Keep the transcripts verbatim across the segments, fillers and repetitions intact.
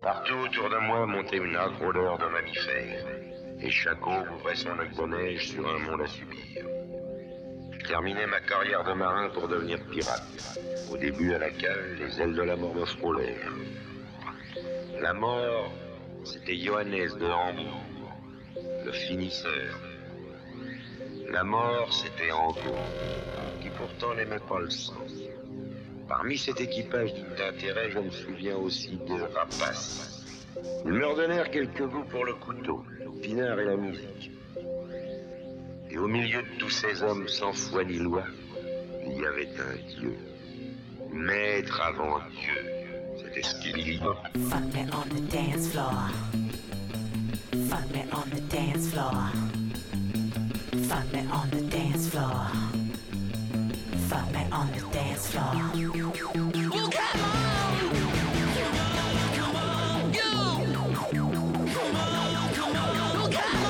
Partout autour de moi montait une âcre odeur de mammifères, et chaque eau ouvrait son lac de neige sur un monde à subir. Je terminais ma carrière de marin pour devenir pirate. Au début, à la cale, les ailes de la mort me frôlèrent. La mort, c'était Johannes de Hambourg, le finisseur. La mort, c'était Angot, qui pourtant n'aimait pas le sang. Parmi cet équipage digne d'intérêt, je me souviens aussi de Rapace. Ils me redonnèrent quelques goûts pour le couteau, le pinard et la musique. Et au milieu de tous ces hommes sans foi ni loi, il y avait un Dieu. Maître avant Dieu. C'était ce qu'il dit. Fuck me on the dance floor. Fuck me on the dance floor. Fuck me on the dance floor. Fuck me on the dance floor. Well, come on! Come on, you! Come on, come on! Come on, come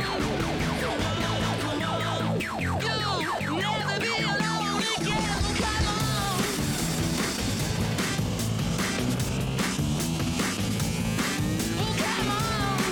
on! You never be alone again. Come on! Well, come on!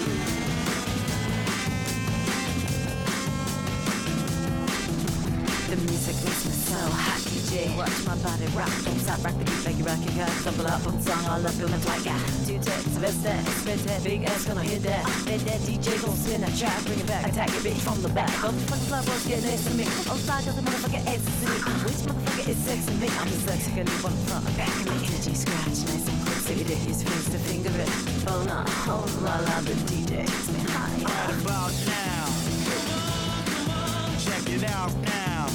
The music makes me so hot, D J. Watch my body rock, don't stop, rock the beat, make it rock your car. Stumble up on song, all up in my like I two takes, best that, spit that, big ass gonna hit that. Then that D J gon' spin that track, bring it back, attack it, bitch from the back. All the fucking fly boys get next to me. On side, cause the motherfucker ecstasy. Which motherfucker is sexy me? I'm just sexy, can you wanna fuck back to me? D J scratch, nice and quick, say that his fingers to finger it. Oh no, oh la la, the D J takes me high. Right about now, check it out now.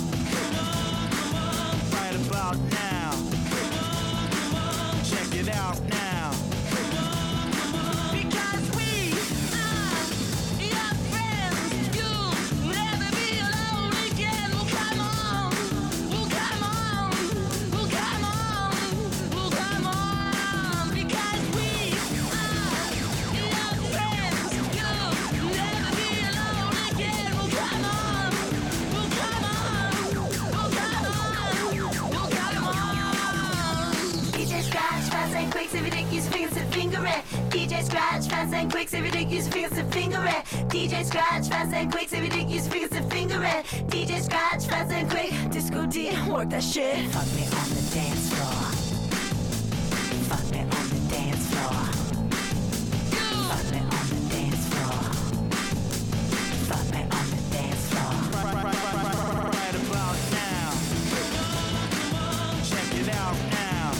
Right about now, check it out now. Because we are your friends, you'll never be alone again. Well, come on, well, come on, well, come on, well, come on. Because we are your friends, you'll never be alone again. Well, come on, well, come on, well, come on, well, come on. D J scratch, fast and quick, every day use fingers to finger it. D J scratch, fast and quick, every day use fingers to finger it. D J scratch, fast and quick, every day use fingers to finger it. D J scratch, fast and quick, disco D, work that shit. Fuck me on the dance floor. Fuck me on the dance floor. Fuck me on the dance floor. Fuck me on the dance floor. Right, right, right, right, right about now, check it out now.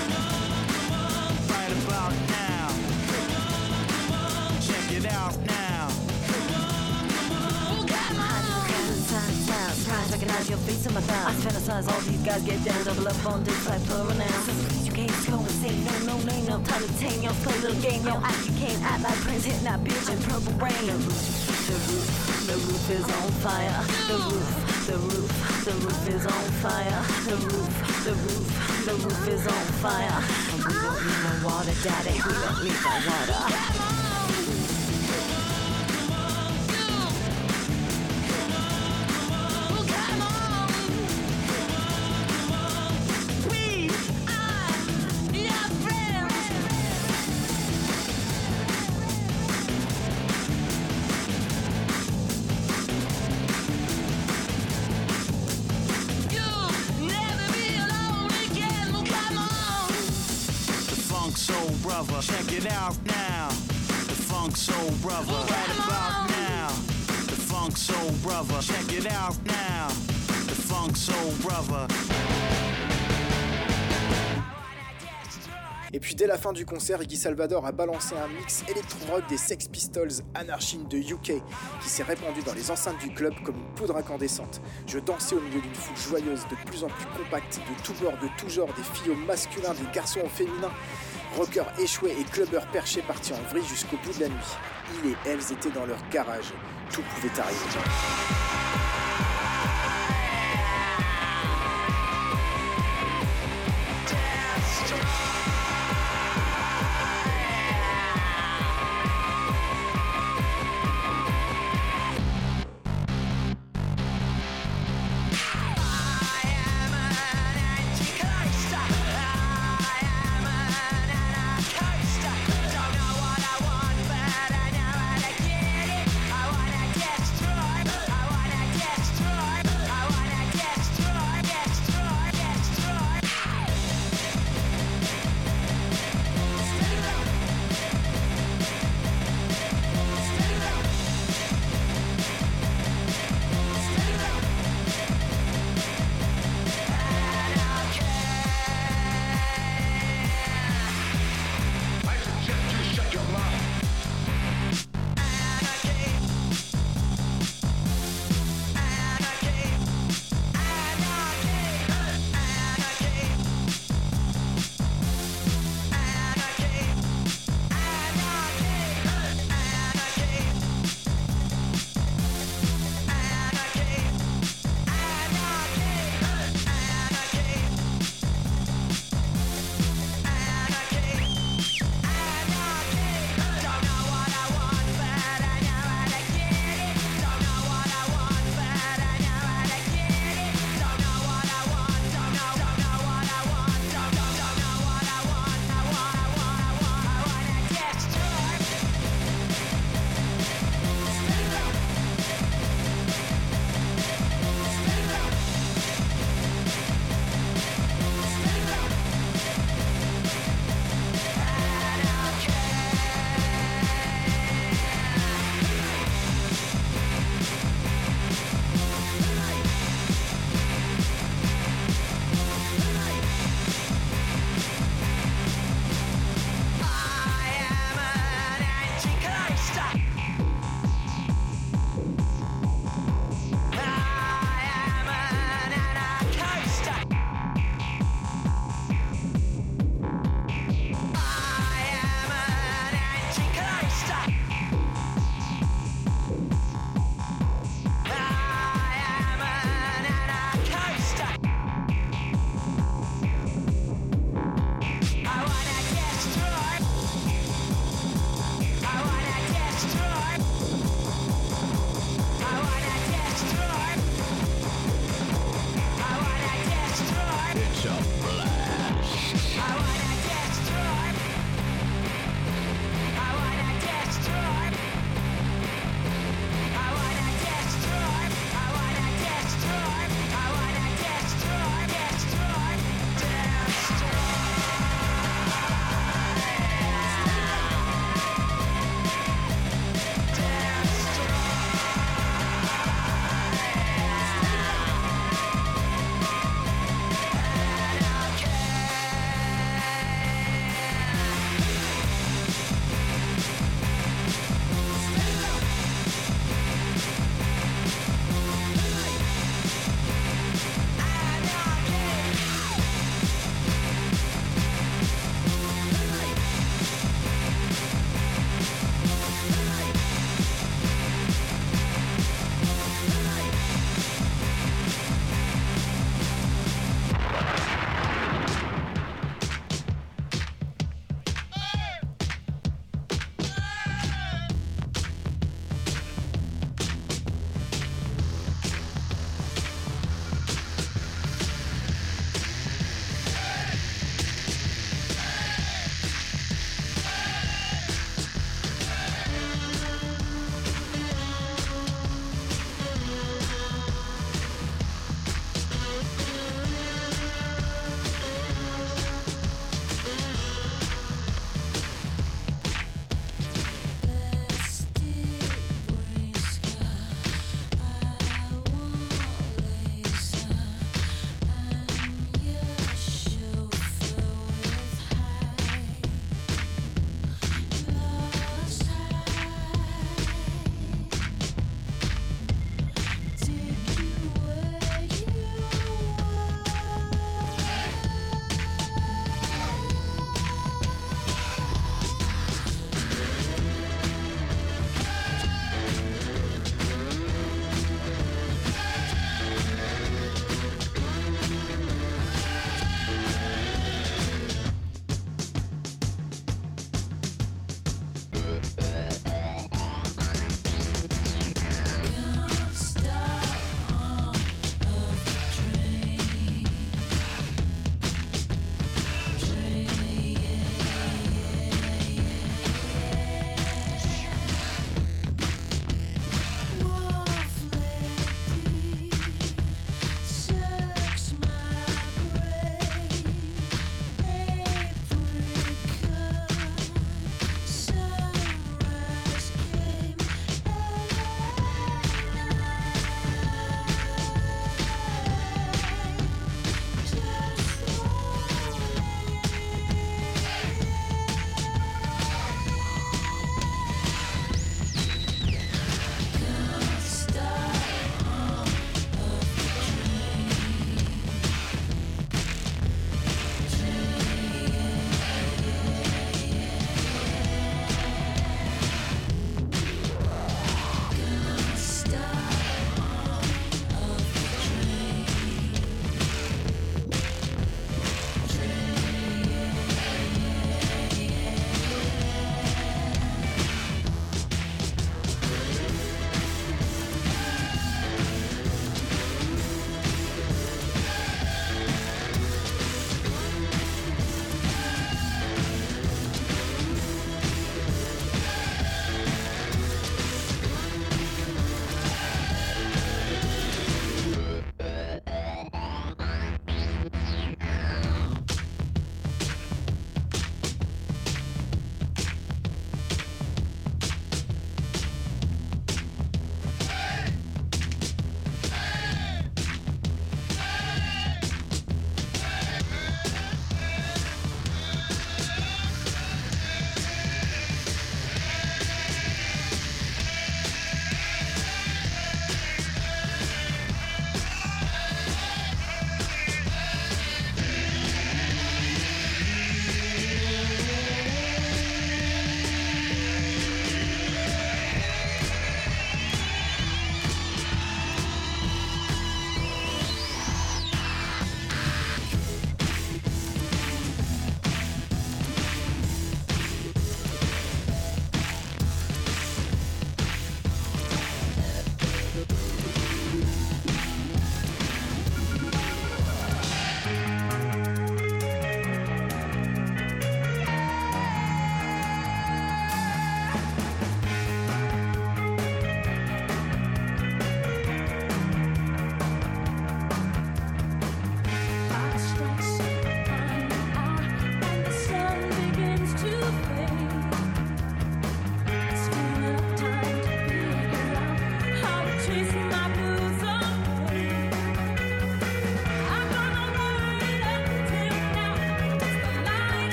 Right about now, check it out now. Well, come on. Time, time, time, recognize your face on my thighs. I fantasize all these guys get down, double up on this like plural nouns. You can't go and say no, no, no, no time to tame your play little game. Yo, I you can't act like Prince, hit that bitch in purple rain. The roof, the roof, the roof is on fire. The roof, the roof, the roof is on fire. The roof, the roof, the roof is on fire. And we don't need no water, daddy. We don't need no water. Come on. Brother, check it out now. The Funk Soul Brother, right about now. The Funk Soul Brother, check it out now. The Funk Soul Brother. Et puis dès la fin du concert, Iggy Salvador a balancé un mix électro-rock des Sex Pistols Anarchy de U K qui s'est répandu dans les enceintes du club comme une poudre incandescente. Je dansais au milieu d'une foule joyeuse, de plus en plus compacte, de tout bord, de tout genre, des filles au masculin, des garçons au féminin. Rockers échoués et clubbers perchés partis en vrille jusqu'au bout de la nuit. Ils et elles étaient dans leur garage. Tout pouvait arriver. Don't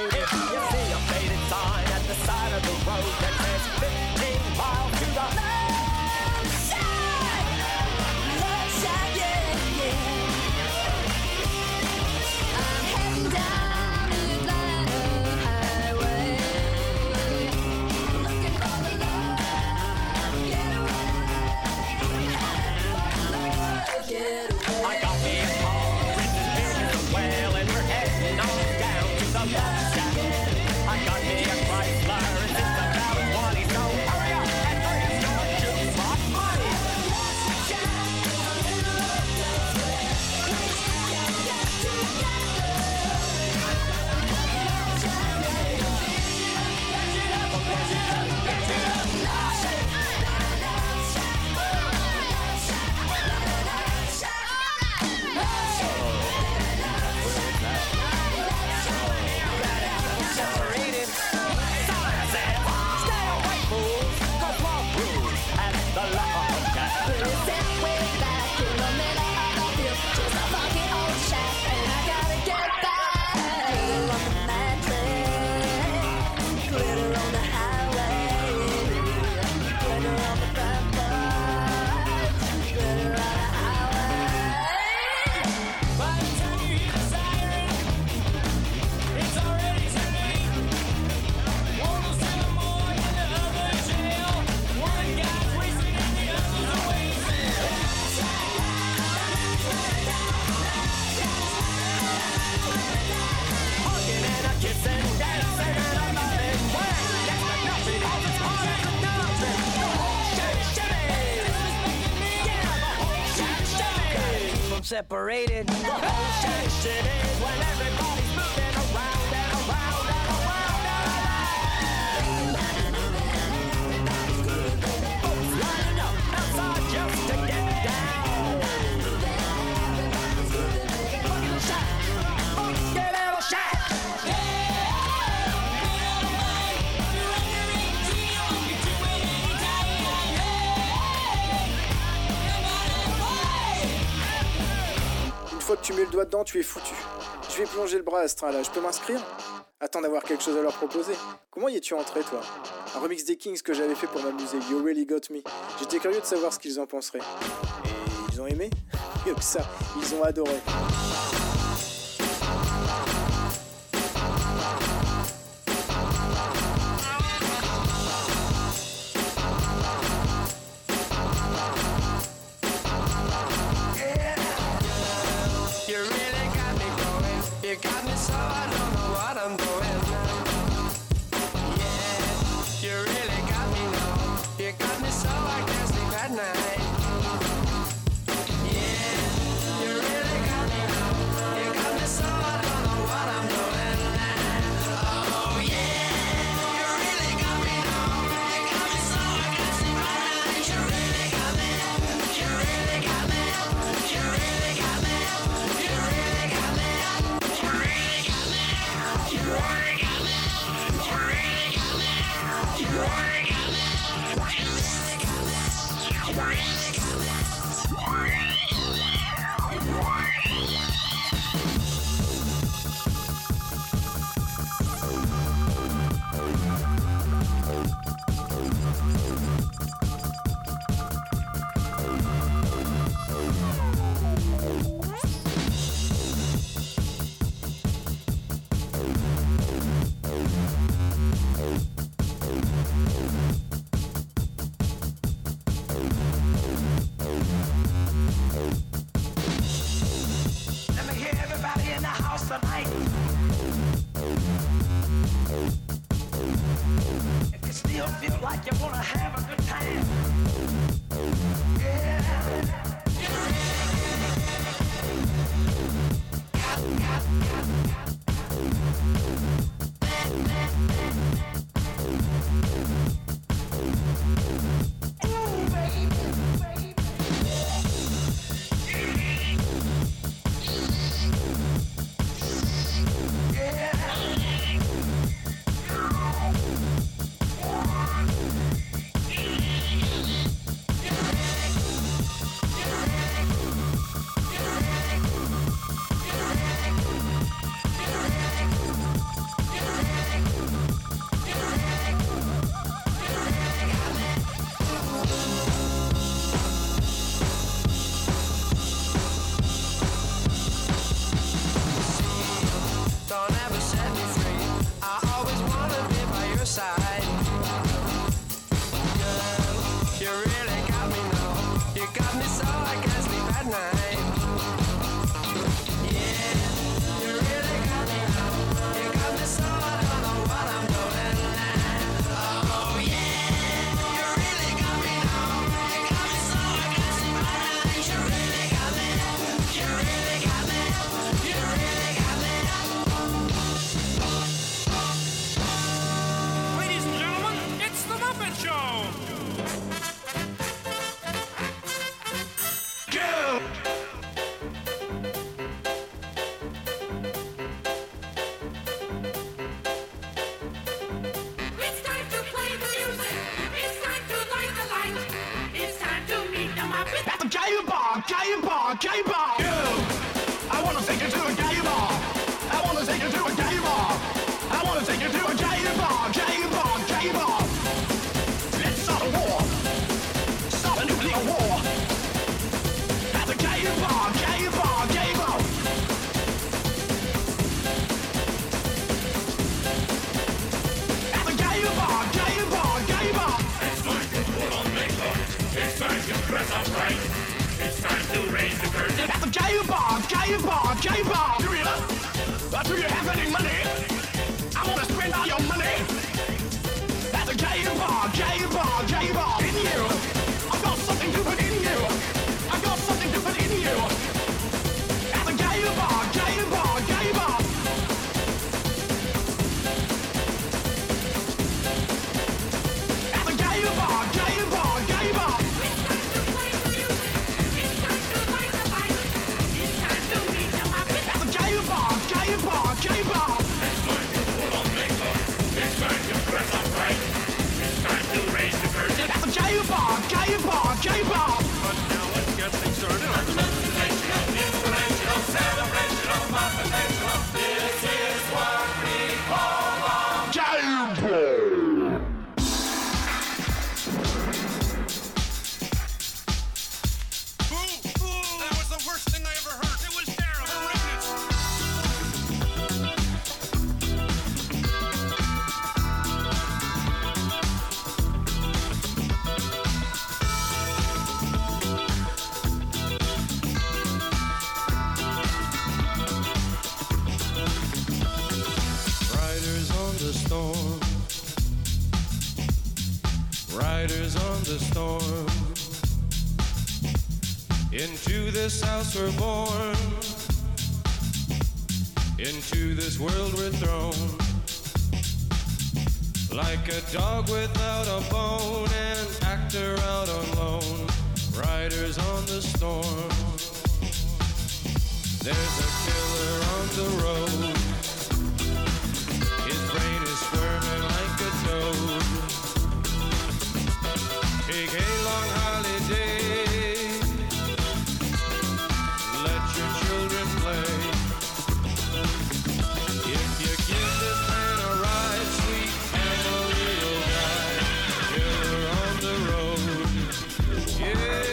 separated. You see a faded sign at the side of the road that says fifteen miles to the Love shine, love shine, yeah, yeah. I'm heading down Atlanta highway, looking for the love, get away, get away. I got me a car, written here as well, and we're heading on down to the love shack. I got me a Chrysler, and it's about twenty, so hurry up and bring your jukebox money. Separated. Sign says, stay away, fools, 'cause love rules at the love shack. Sit way back in the middle of the field, just a funky old shack, and I gotta get back. Glitter on the mattress, glitter on the highway, glitter on the front porch, glitter on the highway. By the time you hear the siren, it's already too late. One was in the morgue and the other in jail. One guy's wasted and the other's away. Hugging and a kissing, dancing and a loving. Well, next to nothing, all it's hard as nothing. The whole shack shimmy. Yeah, the whole shack shimmy. Keep 'em separated. The whole shack shimmy. When everybody's moving around and around and around and around. Folks lining up outside just to get down. Funky little shack. Funky little shack. Une fois que tu mets le doigt dedans, tu es foutu. Je vais plonger le bras à ce train-là. Je peux m'inscrire? Attends d'avoir quelque chose à leur proposer. Comment y es-tu entré, toi? Un remix des Kings que j'avais fait pour m'amuser. You Really Got Me. J'étais curieux de savoir ce qu'ils en penseraient. Et ils ont aimé? Mieux que ça, ils ont adoré. You really got me going. You got me so I don't know what I'm doing now. Yeah, you really got me now. You got me so I can't sleep at night. Yeah, you really got me now. You got me so I don't know what I'm doing now. Oh yeah, you really got me now. You got me so I can't sleep at night. You really got me. You really got me. You really got me. You really got me. You really got me. You really got me. You really got me. You really got me. You really got me. You really Let me hear everybody in the house tonight. If you still feel like you wanna have a good time, yeah. Ooh, baby, baby. Yeah. gay bar. You, I wanna take you to a gay bar. I wanna take you to a gay bar. I wanna take you to a gay bar, gay bar, gay bar. Let's start a war, start a nuclear war. At the gay bar, gay bar, gay bar. At the gay bar, gay bar, gay bar. It's time to put on makeup. It's time to dress up right. It's time to raise the curtain. At the gay bar, gay bar, gay bar. Do you, uh, do you have any money? I wanna spend all your money. At the gay bar, gay bar, gay bar. In you, I've got something to put in you. I've got something to put in you. At the gay bar, gay bar, gay bar. At the gay bar, gay bar, gay bar. At the gay bar, gay bar, gay bar. It's time to put on makeup. It's time to dress up right. It's time to raise the curtain. At the gay bar, gay bar, gay bar. But now let's get things started. Motivational, inspirational, celebrational, motivational. This is what we call a That was the worst thing I ever heard. It was terrible. Horrendous. Riders on the storm. Riders on the storm. Into this house we're born. Into this world we're thrown. Like a dog without a bone, an actor out on loan. Riders on the storm. There's a killer on the road. His brain is squirming like a toad. Take a long holiday. Let your children play. If you give this man a ride, sweet Emily will die. Killer on the road. Yeah.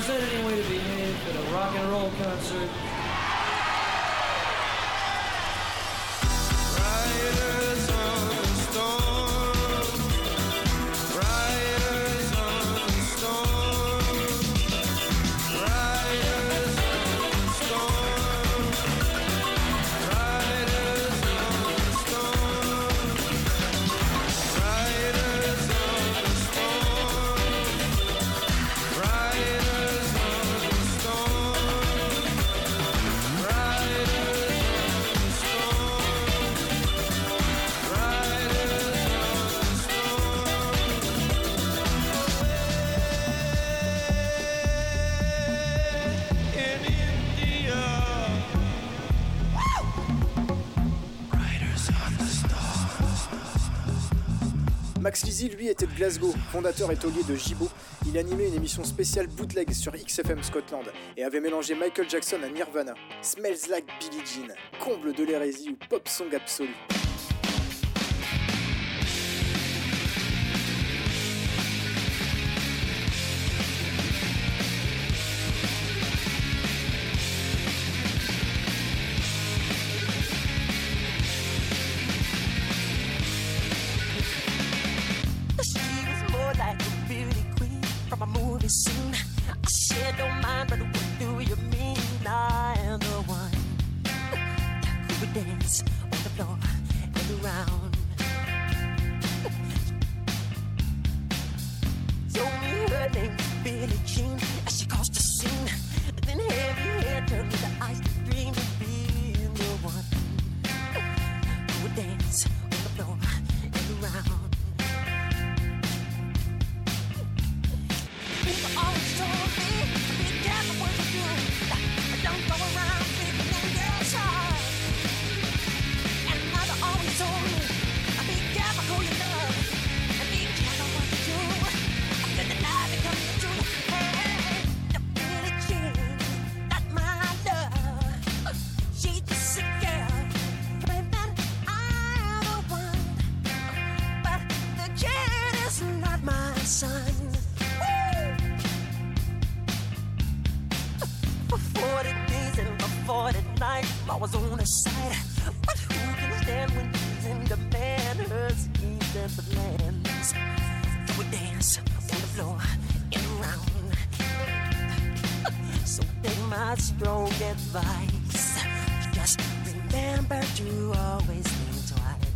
is that any way to behave at a rock and roll concert? Riders on the storm, riders on the storm, riders on the storm, riders on the storm, riders on the storm, riders on the storm, Max Lizzy, lui, était de Glasgow, fondateur et taulier de Jibo. Il animait une émission spéciale Bootleg sur X F M Scotland et avait mélangé Michael Jackson à Nirvana. Smells Like Billie Jean, comble de l'hérésie ou pop song absolu. She was more like a beauty queen from a movie scene. I said, don't mind, but what do you mean? I am the one who would dance on the floor and around. Told me her name was Billie Jean as she caused a scene. Then heavy hair turned me to ice, dreamed of being the one who would dance on the floor and around. People always told me, be careful what you do. Don't go around picking on girls' hearts. And mother always told me, be careful who you love. And be careful what you do. Then the lie becomes the truth. Hey, the Billie Jean, not my love. She's just a girl, claim that I'm the one. But the kid is not my son. For forty days and for forty nights, I was on her side. But who can stand when she's in demand? Her schemes and plans. So we dance on the floor and around. So take my strong advice. Just remember to always think twice.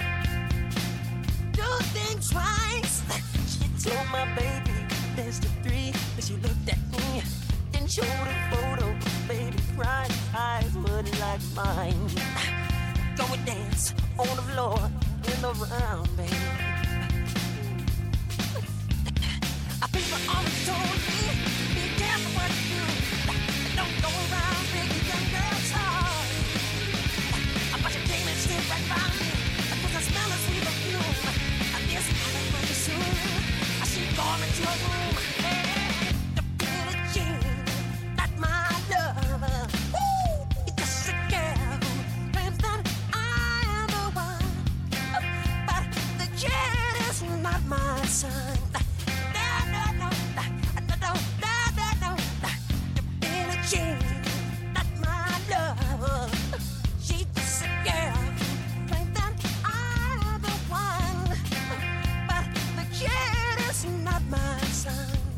Do think twice. She told my baby there's the three. But she looked at me. Then showed a photo, baby crying, eyes were like mine. Go and dance on the floor in the round, baby. People always told me, be careful what you do. Don't go around breaking young girls' hearts. But you came and stood right by me. Because I smell a sweet perfume. And this happened pretty soon. She called me to her room. Hey, the Billie Jean. My lover, ooh, it's just a girl who claims that I am the one. But the kid is not my son. No, no, no, no, no, no, no, no. The Billie Jean, not my lover. She's just a girl who claims that I am the one. But the kid is not my son.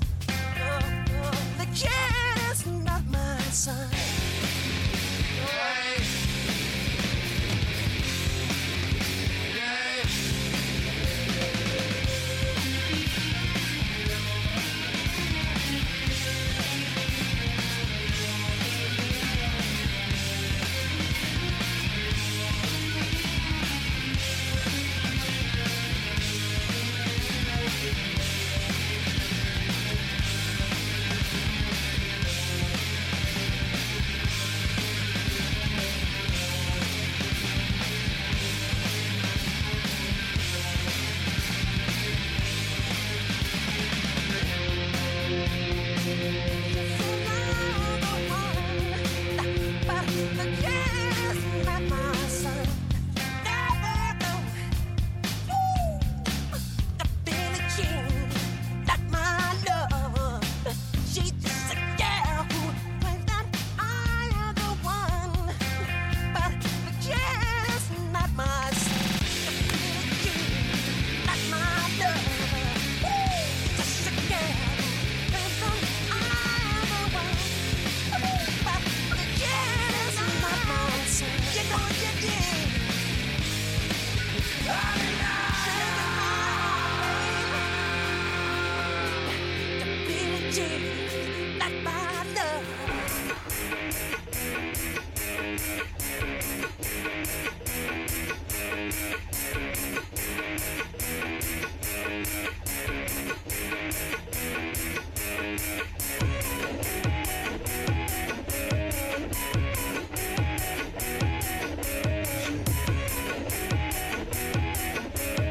Thank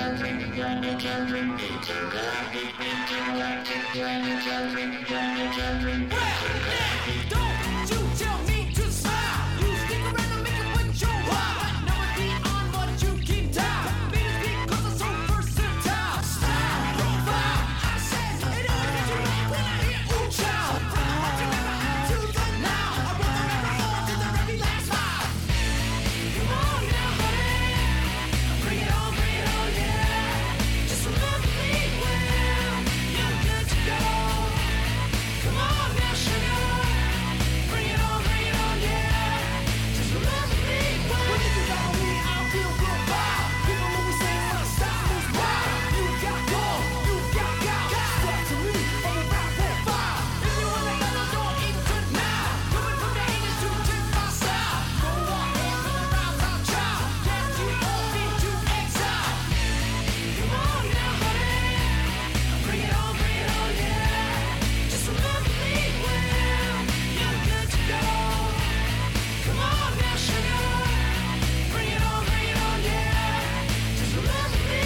Don't you tell me to smile. You stick around and make it with your wild. Know it beyond what you can tell. Beatles because I'm so versatile. Style, profile. I said it only gets you right when I hear ooh child. From what you never had to the now. I wrote the record all to the very last mile. Come on now, honey. Bring it on, bring it on, yeah. Just remember me well. You're good to go. Come on now, sugar. Bring it on, bring it on, yeah. Just remember me well. When you think about me, I feel good vibe. People when we say my style is wild. You got gold, you got gal. Step to me on the rap profile. If you wanna let us know even now. Coming from the English to check my style. Go on and from the rounds out child. Dance you all into exile. Come on now, honey. Bring it on, bring it on, yeah. Just remember me well. You're good to go. Come on now, sugar. Bring it on, bring it on, yeah. Just remember me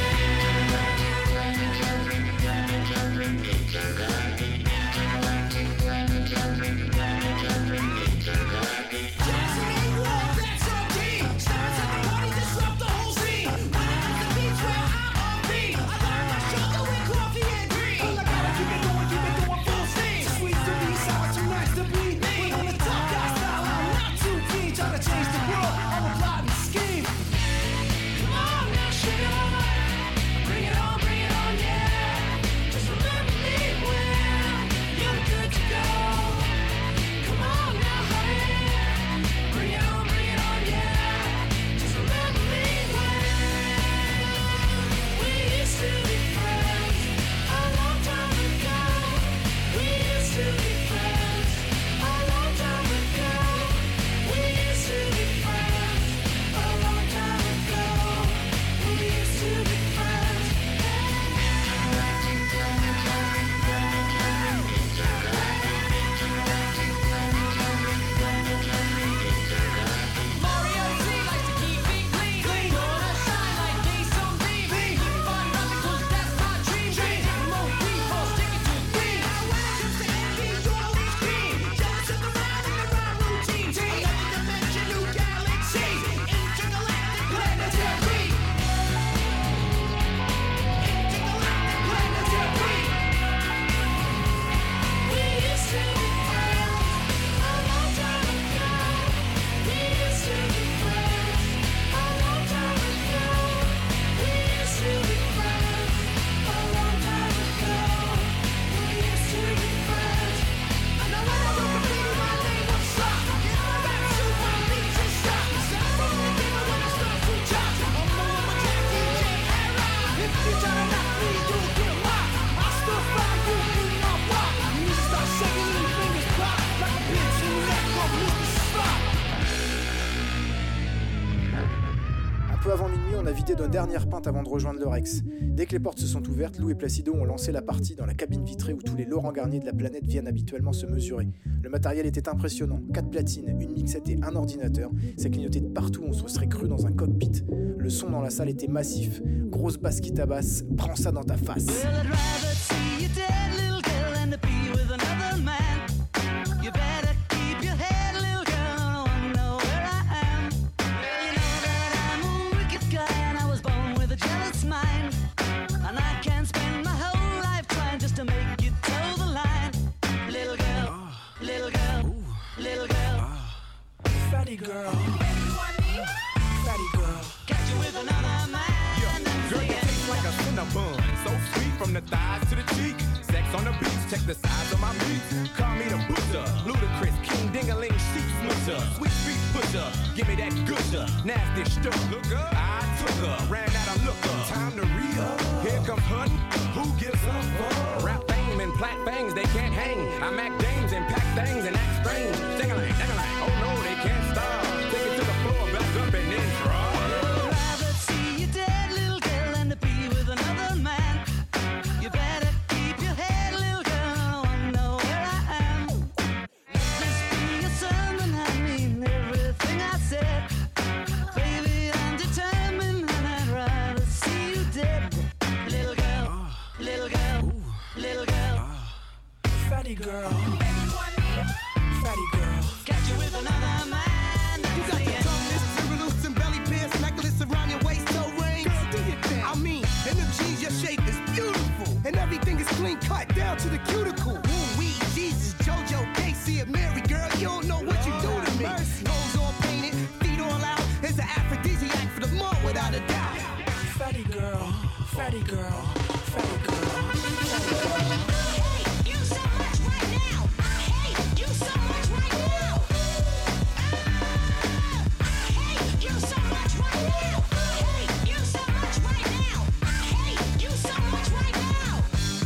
Dancing ain't war, that's our key. Stars at the party, disrupt the whole scene. When it comes to beats where I'm on beat, I learn my sugar with coffee and green. All I gotta keep it going, keep it going full steam. Sweet to be, sour too nice to be. When on the top guy style, I'm not too keen. Trying to change the world, I'm a plot and scheme. Come on now, sugar. Bring it on, bring it on, yeah. Just remember me well. You're good to go. Come on now, honey. Bring it on, bring it on, yeah. Just remember me well. We used to be friends a long time ago. We used to be friends a long time ago. We used to be friends a long time ago. We used to be friends. Mario Z likes to keep it clean. Clean. Gonna shine like days on beam. Beam. Fun running 'cause that's my dream. Dream. More people sticking to beam. Now when it comes to envy, you always green. Just sit around in the right routine. Team. Another dimension, new galaxy. Intergalactic planetary. Intergalactic planetary. We used to be friends a long time ago. We used to be friends a long time ago. We used to be friends a long time ago. We used to be friends. And now when I look at you, my name was Slop. Back to my beats and stop. From the beginning when I start to chop. I'm moving with Jackie J era. If you try to knock me, you'll get rocked. I still find you in my walk. You start shaking and your fingers pop like a bitch in the neck of Mister Spock. Un peu avant minuit, on a vidé d'une dernière pinte avant de rejoindre le Rex. Dès que les portes se sont ouvertes, Lou et Placido ont lancé la partie dans la cabine vitrée où tous les Laurent Garnier de la planète viennent habituellement se mesurer. Le matériel était impressionnant, quatre platines, une mixette et un ordinateur. Ça clignotait de partout, on se serait cru dans un cockpit. Le son dans la salle était massif, grosse basse qui tabasse, prends ça dans ta face. Well, I'd rather see you dead, little girl, than to be with another man. You better keep your head, little girl, I wanna know where I am. Well, you know that I'm a wicked guy and I was born with a jealous mind. And I can't spend my whole life trying just to make you toe the line. Little girl, little girl, little girl. Fatty girl. Fatty girl. Catch you with another man. Girl, you taste like a cinnabon. So sweet from the thighs to the cheek. Sex on the beach, check the size of my meat. Call me the butcher. Ludacris, King Dingaling, sheep smusher. Sweet street pusher, give me that gusher. Nasty stuff. Look up. I took her, ran out of looker. Time to re-up. Here comes hunting. Who gives a fuck? Rap fame and plat bangs, they can't hang. I Mac dames and pack things and act strange. Ding-a-lang, ding-a-lang. Oh no, they can't stop. Take it to the floor, back up and then drop. I'd rather see you dead, little girl, than to be with another man. You better keep your head, little girl, I wanna know where I am. Let this be a sermon, I mean everything I said. Baby, I'm determined and I'd rather see you dead. cuticle. Ooh, wee, Jesus, JoJo, Casey, Mary, girl, you don't know what you do to me. Nose all painted, feet all out. It's an aphrodisiac for the mud, without a doubt. Fatty girl, fatty girl, fatty girl. Hey, you so much right now. Hey, you so much right now. Hey, you so much right now. Hey, you so much right now. Hey, you so much right now.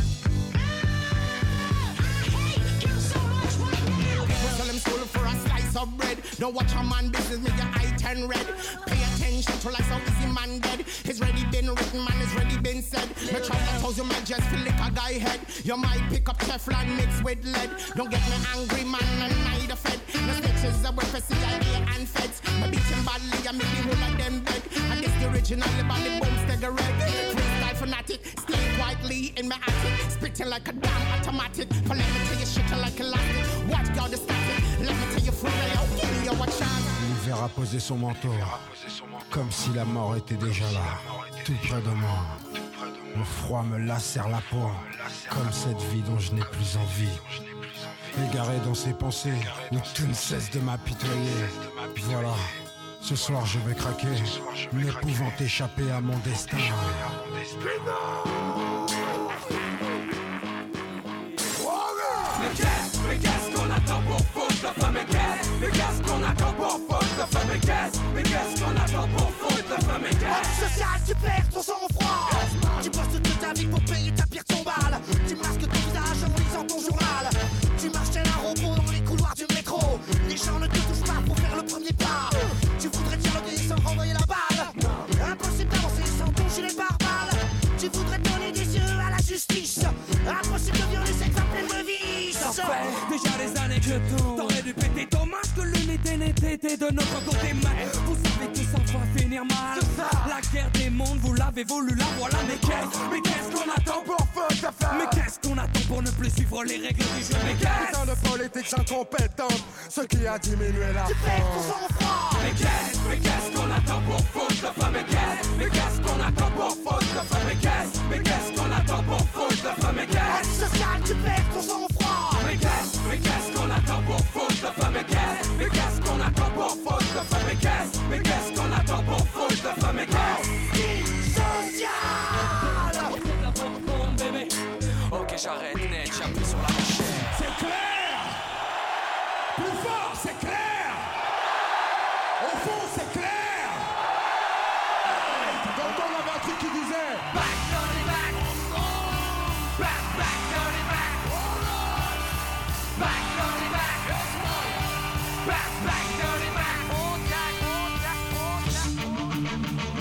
Hey, you so much right now. People tell them school for a slice of bread. Don't watch a man business, make your eye turn red. Pay attention to like how easy man dead. It's already been written, man, it's already been said. No trouble tells you might just feel like a guy head. You might pick up Teflon mixed with lead. Don't get me angry, man, and neither fed. The snitches are worth for C I A and feds. I beat him badly, I make the whole of them beg. And this the original, the body boom, steg a red. Freestyle fanatic, stay quietly in my attic. Spitting like a damn automatic. But let me tell you shit like elastic. Watch God the static. Let me tell you for real, give me a chance. L'hiver a posé son manteau, comme si la mort était déjà là, tout près de moi. Le froid me lacère la peau, comme cette vie dont je n'ai plus envie. Égaré dans ses pensées, où tout ne cesse de m'apitoyer. Voilà, ce soir je vais craquer, ne pouvant échapper à mon destin. Mais qu'est-ce, mais qu'est-ce qu'on attend pour foutre le feu? Mais qu'est-ce, mais qu'est-ce qu'on attend pour foutre le feu? Mais qu'est-ce, mais qu'est-ce qu'on attend pour foutre le feu? Mais qu'est-ce? Social, tu perds ton sang-froid. Tu bosses toute ta vie pour payer ta pire tombale. Tu masques ton visage en lisant ton journal. Tu marches tel un robot dans les couloirs du métro. Les gens ne te touchent pas pour faire le premier pas. Tu voudrais dialoguer sans renvoyer la balle. Impossible d'avancer sans ton gilet pare-balles. Tu voudrais donner des yeux à la justice. Impossible de violer cette femme pleine de vices. Ça fait déjà des années que tout t'aurais dû péter ton masque, l'unité n'était de notre côté. Mais vous savez que ça va finir mal. La guerre des mondes, vous l'avez voulu, la voilà. Mais qu'est-ce, mais qu'est-ce qu'on attend pour foutre le feu? Mais qu'est-ce qu'on attend pour ne plus suivre les règles du jeu? Mais qu'est-ce? Putain de politique incompétente, ce qui a diminué la Tu perds ton France. sang-froid. Mais qu'est-ce, mais qu'est-ce qu'on attend pour foutre le feu? Mais qu'est-ce, mais qu'est-ce qu'on attend pour foutre le feu? Mais qu'est-ce, mais qu'est-ce qu'on attend pour foutre le feu? Mais qu'est-ce? Social, tu perds ton sang-froid. Mais qu'est-ce, mais qu'est-ce qu'on attend pour foutre le feu? Mais qu'est-ce, mais qu'est-ce qu'on attend pour foutre le feu? Mais qu'est-ce, mais qu'est-ce qu'on attend pour foutre le feu? Mais qu'est-ce? Social. Bébé. Ok, j'arrête net, j'appuie sur la machine. C'est clair. Plus fort, c'est clair. Au fond, c'est clair. Dans ton avait un truc qui disait Back, dirty back. Back, back, dirty back. Back, dirty back. Back, back, dirty back. Oh, Jack, oh, Jack, oh, Jack.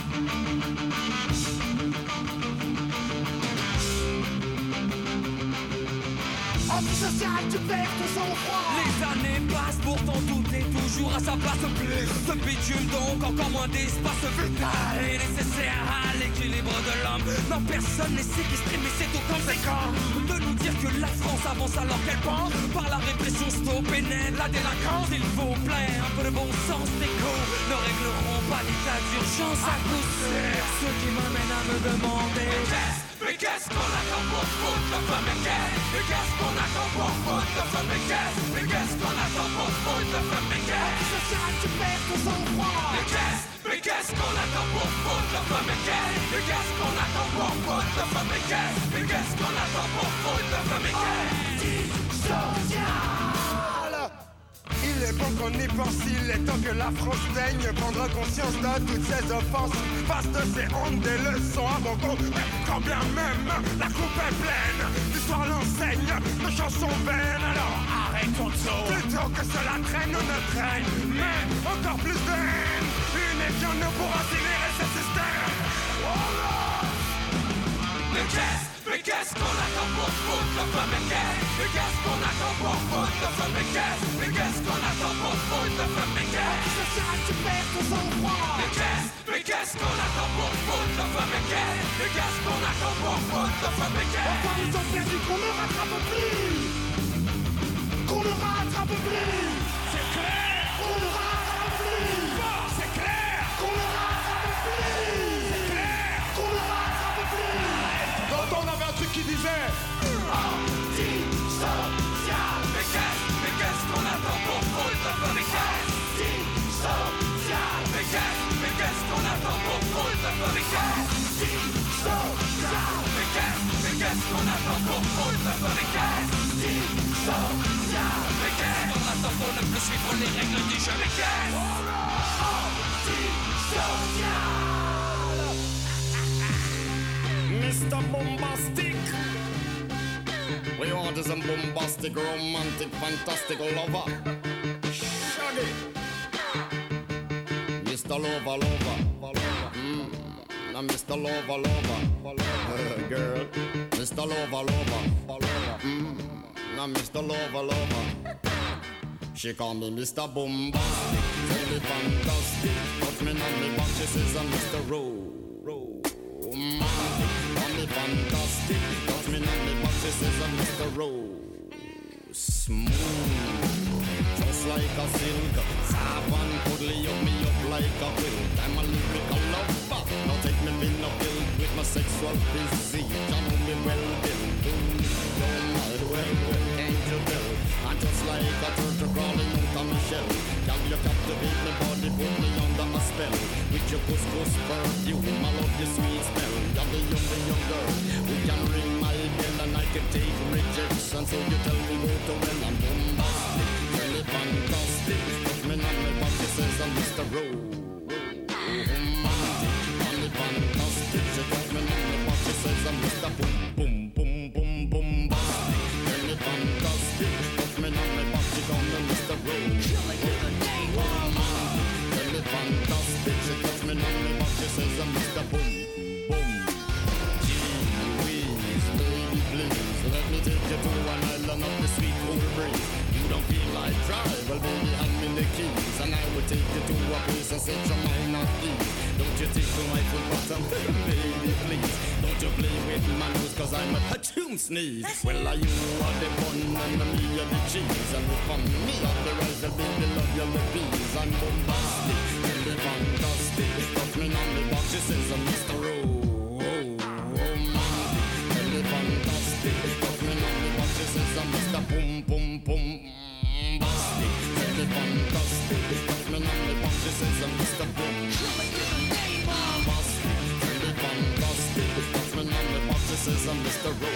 Antisocial, tu perds ton sang-froid. Les années passent, pourtant tout est toujours à sa place. Plus ce bitume, donc encore moins d'espace vital est nécessaire à l'équilibre de l'homme. Non, personne n'est séquestré, mais c'est tout conséquent de nous dire que la France avance alors qu'elle pense. Par la répression stop et net la délinquance. Il faut plaire un peu de bon sens d'écho. Ne régleront pas l'état d'urgence à coup sûr. Ce qui m'amène à me demander Mais qu'est-ce qu'on attend pour foutre le feu? Mais qu'est-ce, mais qu'est-ce qu'on attend pour foutre le feu? Mais qu'est-ce, mais qu'est-ce qu'on attend pour foutre le feu? Mais qu'est-ce? Social, tu perds ton sang-froid. Mais qu'est-ce, mais qu'est-ce qu'on attend pour foutre le feu? Mais qu'est-ce, mais qu'est-ce qu'on attend pour foutre le feu? Mais qu'est-ce, mais qu'est-ce qu'on attend pour foutre le feu? Mais qu'est-ce? Social. Il est bon qu'on y pense, il est temps que la France daigne prendre conscience de toutes ces offenses. Face de ces hontes, des leçons à mon compte. Quand bien même la coupe est pleine, l'histoire l'enseigne, nos chansons vaines. Alors arrêtons tout, plutôt que cela traîne, on ne traîne, mais encore plus de haine. Une équipe ne pourra accélérer ce système. Mais qu'est-ce, mais qu'est-ce qu'on attend pour foutre le feu? Mais qu'est-ce, mais qu'est-ce qu'on attend pour foutre le feu? Mais qu'est-ce, mais qu'est-ce qu'on attend pour foutre le feu? Mais qu'est-ce? Social, tu perds ton sang-froid. Mais qu'est-ce, mais qu'est-ce qu'on attend pour foutre le feu? Mais qu'est-ce, mais qu'est-ce qu'on attend pour foutre le feu? Mais qu'est-ce? Enfin, ils ont perdu qu'on ne rattrape plus. Qu'on ne rattrape plus. c'est clair. Qu'on ne rattrape plus. C'est clair. Qu'on ne rattrape plus. C'est clair. Qu'on ne rattrape plus. Dans ton avait un truc qui disait Anti Mais qu'est-ce qui social? Mais qu'est-ce qu'on attend pour ne plus suivre les règles du jeu? Mais qu'est-ce antisocial? Mister Bombastic, we want is a bombastic, romantic, fantastic lover. Shaggy, Mister Lover, Lover, mm. Now Mister Lover, Lover, uh, girl, Mister Lover, Lover, mm. Now Mister Lover, Lover. She call me Mister Bombastic, tell me fantastic. Put me on me back, she says I'm Mister Ro, Ro, mm. Call me fantastic, put me on me back, she says I'm Mister Ro, smooth, just like a silk. Savan cuddly up me up like a quilt. I'm a lyrical lover, now take me in a pill with my sexual physique. You know me well, Bill, don't mind well, well, can't you tell? I'm just like a turtle crawling out of my shell. Can you captivate my body, put me under a spell? With your couscous perfume, I love your sweet smell. You're the young, the young girl who can ring my bell and I can take rejection. So you tell me go to well, I'm bombastic, really fantastic. Put me on my back, she says I'm Mister Ro, romantic, really fantastic. She put me on my back, she says I'm Mister Boom, boom, boom, boom, bombastic, really fantastic. Put me on my back, she call me Mister Ro, romantic, really fantastic. She touch me on my back, she says I'm Mister Boom, boom. Gee whiz, baby please, let me take you to an island of the sweet cool breeze. You don't feel like drive, well baby hand me the keys, and I will take you to a place and set your mind at ease. Don't you take to my foot bottom, baby please. Don't you play with my nose, cause I'm a ha-choom sneeze. Well are you are the bun and me are the cheese, and from me are the rice, well baby love you the bees. I'm bombastic, really fantastic. Touch me on the box, she says I'm Mister Ro, romantic, really fantastic. Touch me on the box, she says I'm Mister Boom, boom, boom. Bombastic, really fantastic. Touch me on the box, she says I'm Mister Boom. Bombastic, really fantastic. Touch me on the box, she says I'm Mister Ro.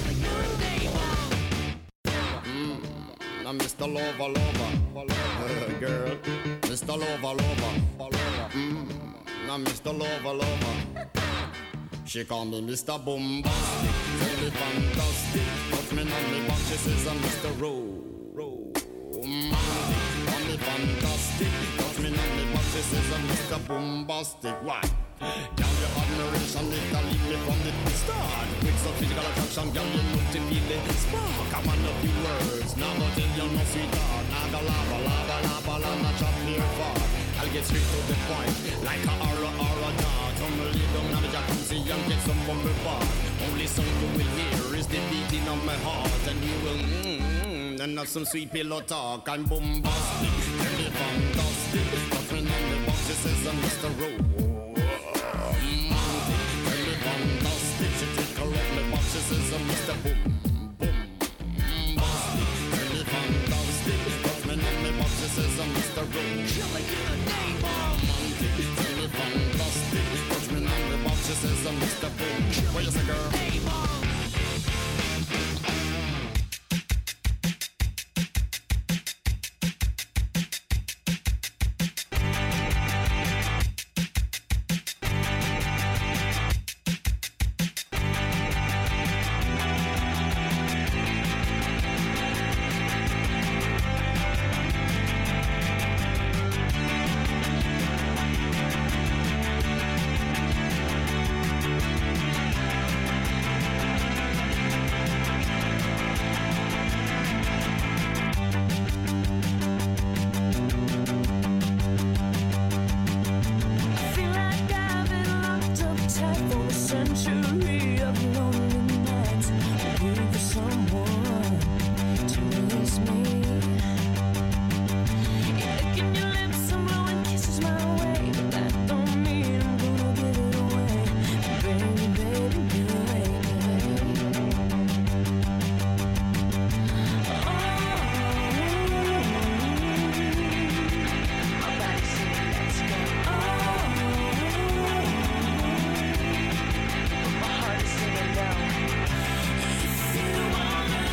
Mm, I'm Mister Lover, Lover, uh, girl, Mister Lover, Lover, mm, now Mister Lover, Lover. She call me Mister Bombastic, really fantastic. Put me on me back, she says I'm Mister Ro, Ro, romantic, call me fantastic. Touch me on me back, she says I'm Mister Bombastic. Why? Girl, your admiration, it can lead me from the start. With some physical attraction, girl, you look to feel the spark. Come on, a few words, now go tell you no sweetheart. Now go lava, lava, lava, lava, not chop near far. I'll get straight to the point, like a aura, aura dart. Tumble you down on the jacuzzi and get some bumble bar. Only song you will hear is the beating of my heart, and you will mmm, and have some sweet pillow talk. I'm bombastic, really fantastic. Touch me on the box, she says I'm Mister Ro, really fantastic. She take her off the box, she says I'm Mister Boom, boom, bombastic, really fantastic. Touch me on the box, she says I'm Mister Ro, romantic, really fantastic. Touch me on the box, she says I'm Mister Boom. What you say, girl? If you wanna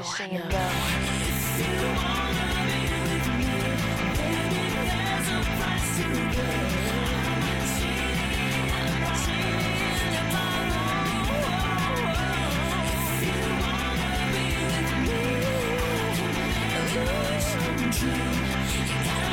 singing no. If you wanna be with me, baby, there's a price to pay. I'm cheating, I'm cheating upon you. If you wanna be with me, you wish I'm true. You gotta